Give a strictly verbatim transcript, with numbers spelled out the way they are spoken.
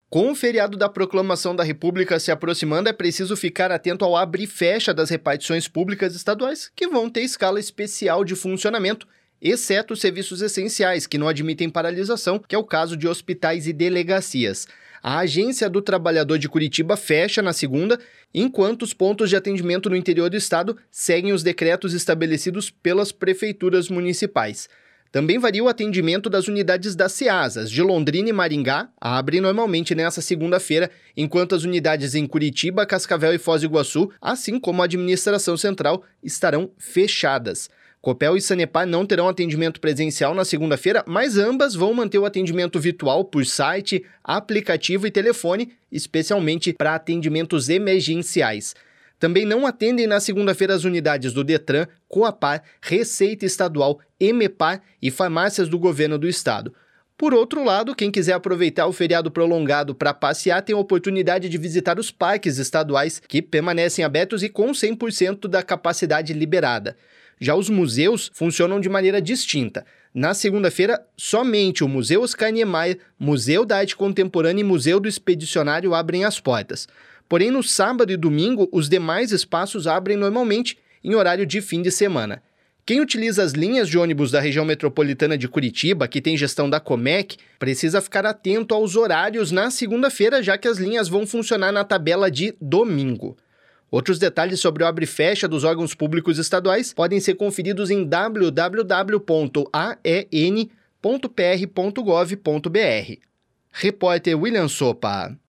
Com o feriado da Proclamação da República se aproximando, é preciso ficar atento ao abre e fecha das repartições públicas estaduais, que vão ter escala especial de funcionamento, exceto os serviços essenciais, que não admitem paralisação, que é o caso de hospitais e delegacias. A Agência do Trabalhador de Curitiba fecha na segunda, enquanto os pontos de atendimento no interior do estado seguem os decretos estabelecidos pelas prefeituras municipais. Também varia o atendimento das unidades das CEASAs de Londrina e Maringá, abrem normalmente nesta segunda-feira, enquanto as unidades em Curitiba, Cascavel e Foz do Iguaçu, assim como a administração central, estarão fechadas. Copel e Sanepar não terão atendimento presencial na segunda-feira, mas ambas vão manter o atendimento virtual por site, aplicativo e telefone, especialmente para atendimentos emergenciais. Também não atendem na segunda-feira as unidades do Detran, Coapar, Receita Estadual, Emepar e farmácias do governo do estado. Por outro lado, quem quiser aproveitar o feriado prolongado para passear tem a oportunidade de visitar os parques estaduais, que permanecem abertos e com cem por cento da capacidade liberada. Já os museus funcionam de maneira distinta. Na segunda-feira, somente o Museu Oscar Niemeyer, Museu da Arte Contemporânea e Museu do Expedicionário abrem as portas. Porém, no sábado e domingo, os demais espaços abrem normalmente em horário de fim de semana. Quem utiliza as linhas de ônibus da região metropolitana de Curitiba, que tem gestão da Comec, precisa ficar atento aos horários na segunda-feira, já que as linhas vão funcionar na tabela de domingo. Outros detalhes sobre o abre e fecha dos órgãos públicos estaduais podem ser conferidos em w w w ponto a e n ponto p r ponto gov ponto b r. Repórter William Sopa.